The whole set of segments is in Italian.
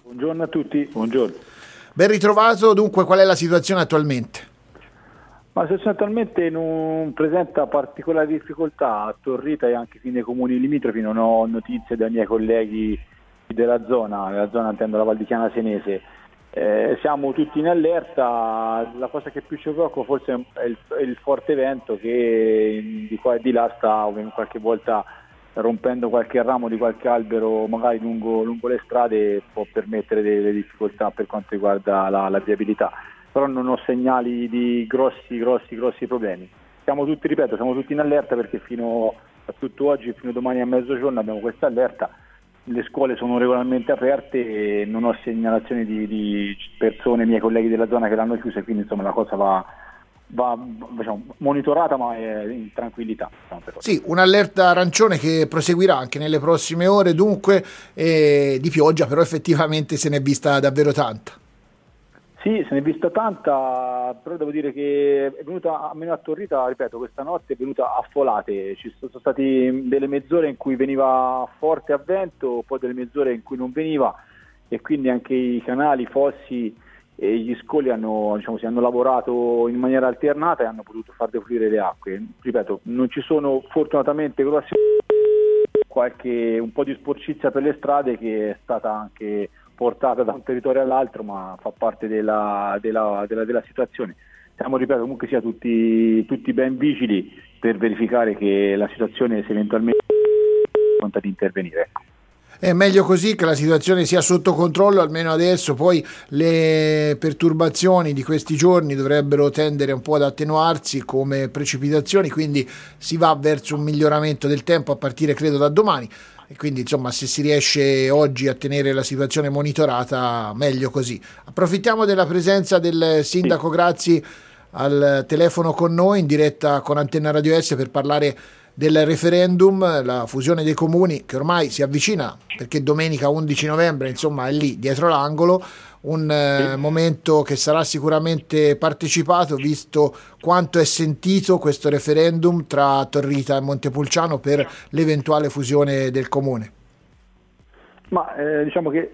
Buongiorno a tutti, buongiorno. Ben ritrovato, dunque qual è la situazione attualmente? Ma la situazione attualmente non presenta particolari difficoltà a Torrita e anche nei comuni limitrofi, non ho notizie dai miei colleghi della zona intendo la Val di Chiana Senese. Siamo tutti in allerta, la cosa che più ci preoccupa forse è il forte vento che di qua e di là sta qualche volta rompendo qualche ramo di qualche albero magari lungo le strade, può permettere delle difficoltà per quanto riguarda la viabilità, però non ho segnali di grossi problemi. Siamo tutti in allerta perché fino a tutto oggi, fino a domani a mezzogiorno abbiamo questa allerta. Le scuole sono regolarmente aperte e non ho segnalazioni di persone, miei colleghi della zona che l'hanno chiusa, quindi insomma la cosa va diciamo, monitorata ma in tranquillità. Sì, un'allerta arancione che proseguirà anche nelle prossime ore, dunque di pioggia, però effettivamente se n'è vista davvero tanta. Sì, se ne è vista tanta, però devo dire che è venuta, almeno a Torrita, ripeto, questa notte è venuta a folate. Ci sono state delle mezz'ore in cui veniva forte a vento, poi delle mezz'ore in cui non veniva, e quindi anche i canali, i fossi e gli scoli si hanno lavorato in maniera alternata e hanno potuto far defluire le acque. Ripeto, non ci sono fortunatamente grossi, un po' di sporcizia per le strade che è stata anche portata da un territorio all'altro, ma fa parte della situazione. Siamo, ripeto, comunque sia tutti ben vigili per verificare che la situazione, se eventualmente è pronta di intervenire. Ecco. È meglio così, che la situazione sia sotto controllo, almeno adesso. Poi le perturbazioni di questi giorni dovrebbero tendere un po' ad attenuarsi come precipitazioni, quindi si va verso un miglioramento del tempo a partire, credo, da domani. E quindi insomma, se si riesce oggi a tenere la situazione monitorata, meglio così. Approfittiamo della presenza del sindaco Grazzi al telefono con noi in diretta con Antenna Radio S per parlare del referendum, la fusione dei comuni che ormai si avvicina, perché domenica 11 novembre insomma è lì dietro l'angolo, un momento che sarà sicuramente partecipato, visto quanto è sentito questo referendum tra Torrita e Montepulciano per l'eventuale fusione del comune. Ma diciamo che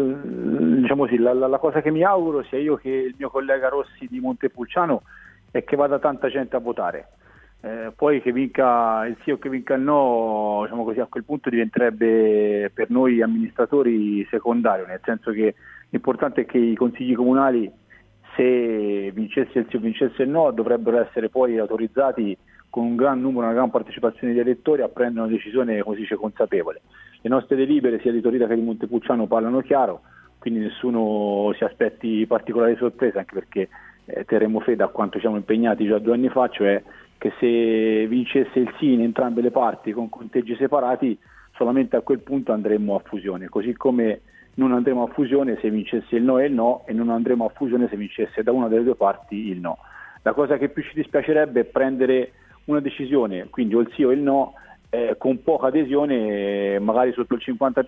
la cosa che mi auguro, sia io che il mio collega Rossi di Montepulciano, è che vada tanta gente a votare. Poi che vinca il sì o che vinca il no, diciamo così, a quel punto diventerebbe per noi amministratori secondario, nel senso che l'importante è che i consigli comunali, se vincesse il sì o vincesse il no, dovrebbero essere poi autorizzati con un gran numero, una gran partecipazione di elettori a prendere una decisione, come si dice, consapevole. Le nostre delibere, sia di Torrita che di Montepulciano, parlano chiaro, quindi nessuno si aspetti particolari sorprese, anche perché terremo fede a quanto siamo impegnati già 2 anni fa, cioè che se vincesse il sì in entrambe le parti con conteggi separati, solamente a quel punto andremo a fusione, così come non andremo a fusione se vincesse il no e il no, e non andremo a fusione se vincesse da una delle due parti il no. La cosa che più ci dispiacerebbe è prendere una decisione, quindi o il sì o il no, con poca adesione, magari sotto il 50%,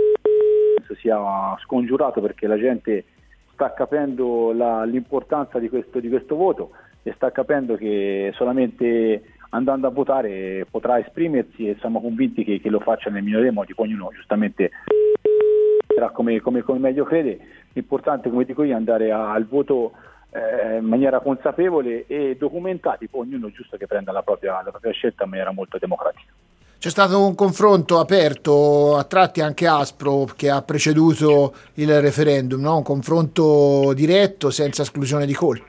sia scongiurato, perché la gente sta capendo l'importanza di questo voto e sta capendo che solamente andando a votare potrà esprimersi, e siamo convinti che lo faccia nel migliore dei modi. Poi ognuno giustamente sarà come meglio crede. L'importante, come dico io, è andare al voto in maniera consapevole e documentati, poi ognuno giusto che prenda la propria scelta in maniera molto democratica. C'è stato un confronto aperto, a tratti anche aspro, che ha preceduto il referendum, no? Un confronto diretto, senza esclusione di colpi.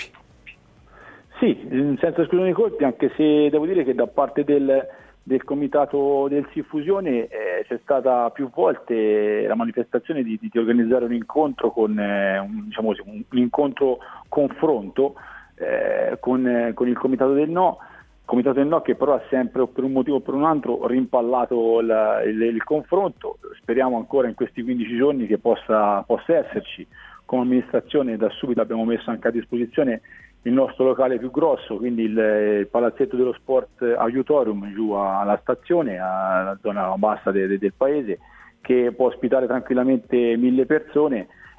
Sì, senza esclusione di colpi, anche se devo dire che da parte del comitato del Sì Fusione c'è stata più volte la manifestazione di organizzare un incontro un incontro confronto con il comitato del no. Comitato del no, che però ha sempre, per un motivo o per un altro, rimpallato il confronto. Speriamo ancora in questi 15 giorni che possa esserci. Come amministrazione da subito abbiamo messo anche a disposizione il nostro locale più grosso, quindi il palazzetto dello sport Aiutorium giù alla stazione, alla zona bassa del paese, che può ospitare tranquillamente 1000 persone,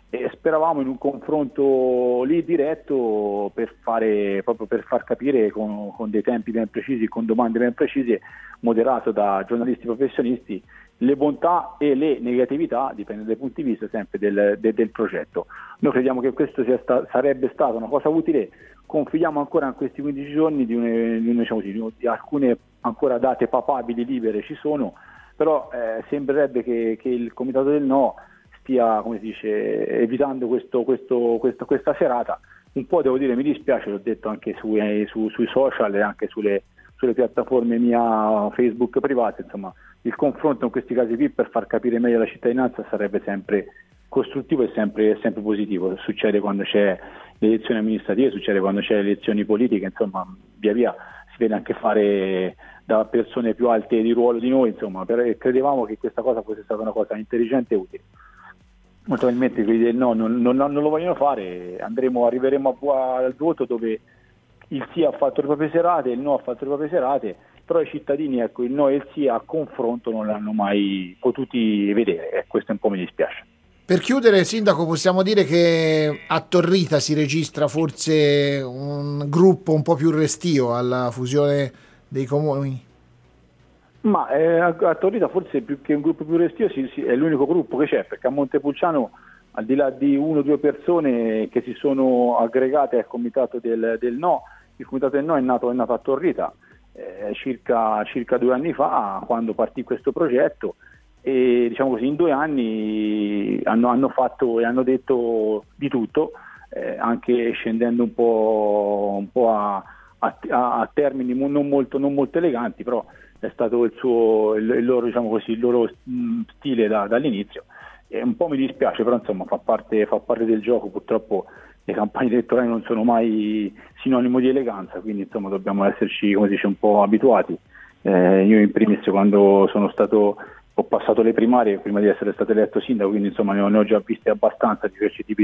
e speravamo in un confronto lì diretto proprio per far capire con dei tempi ben precisi, con domande ben precise, moderato da giornalisti professionisti, le bontà e le negatività, dipende dai punti di vista sempre del progetto. Noi crediamo che questo sarebbe stata una cosa utile, confidiamo ancora in questi 15 giorni di alcune ancora date papabili libere ci sono, però sembrerebbe che il Comitato del No stia, come si dice, evitando questa serata. Un po' devo dire, mi dispiace, l'ho detto anche sui social e anche sulle piattaforme mia Facebook private, insomma, il confronto in questi casi qui per far capire meglio la cittadinanza sarebbe sempre costruttivo e sempre positivo. Succede quando c'è le elezioni amministrative, succede quando c'è le elezioni politiche, insomma, via via si vede anche fare da persone più alte di ruolo di noi, insomma, credevamo che questa cosa fosse stata una cosa intelligente e utile. Molto probabilmente quelli del no non lo vogliono fare, arriveremo al voto dove il sì ha fatto le proprie serate, il no ha fatto le proprie serate, però i cittadini, ecco, il no e il sì a confronto non l'hanno mai potuti vedere, e questo un po' mi dispiace. Per chiudere, Sindaco, possiamo dire che a Torrita si registra forse un gruppo un po' più restio alla fusione dei comuni? Ma a Torrita forse più che un gruppo più restio è l'unico gruppo che c'è, perché a Montepulciano, al di là di 1 o 2 persone che si sono aggregate al comitato del no, il comitato del no è nato a Torrita circa 2 anni fa, quando partì questo progetto, e diciamo così in 2 anni hanno fatto e hanno detto di tutto, anche scendendo un po' a termini non molto eleganti, però è stato il loro stile dall'inizio. E un po' mi dispiace, però insomma fa parte del gioco. Purtroppo le campagne elettorali non sono mai sinonimo di eleganza, quindi insomma dobbiamo esserci, come si dice, un po' abituati. Io in primis, quando ho passato le primarie prima di essere stato eletto sindaco, quindi insomma ne ho già viste abbastanza di questi tipi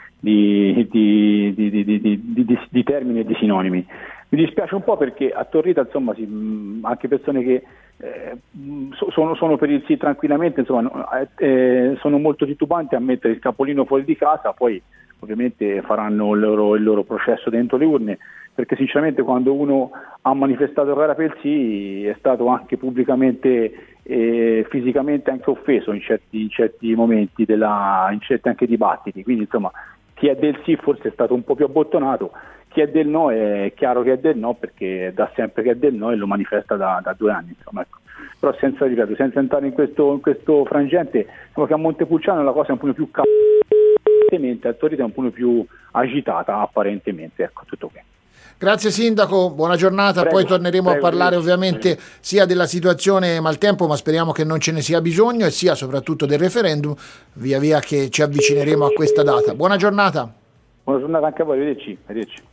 di termini e di sinonimi. Mi dispiace un po' perché a Torrita, insomma, anche persone che sono per il sì tranquillamente, insomma, sono molto titubanti a mettere il capolino fuori di casa, poi ovviamente faranno il loro processo dentro le urne, perché sinceramente quando uno ha manifestato gara per il sì è stato anche pubblicamente e fisicamente anche offeso in certi momenti, in certi anche dibattiti, quindi insomma chi è del sì forse è stato un po' più abbottonato, chi è del no è chiaro che è del no, perché da sempre che è del no e lo manifesta da 2 anni, insomma, ecco. Però senza entrare in questo frangente, diciamo che a Montepulciano la cosa è un po' più apparentemente, a Torrita è un po' più agitata apparentemente, ecco, tutto qui. Grazie Sindaco, buona giornata. Poi torneremo a parlare ovviamente sia della situazione maltempo, ma speriamo che non ce ne sia bisogno, e sia soprattutto del referendum, via via che ci avvicineremo a questa data. Buona giornata. Buona giornata anche a voi, arrivederci.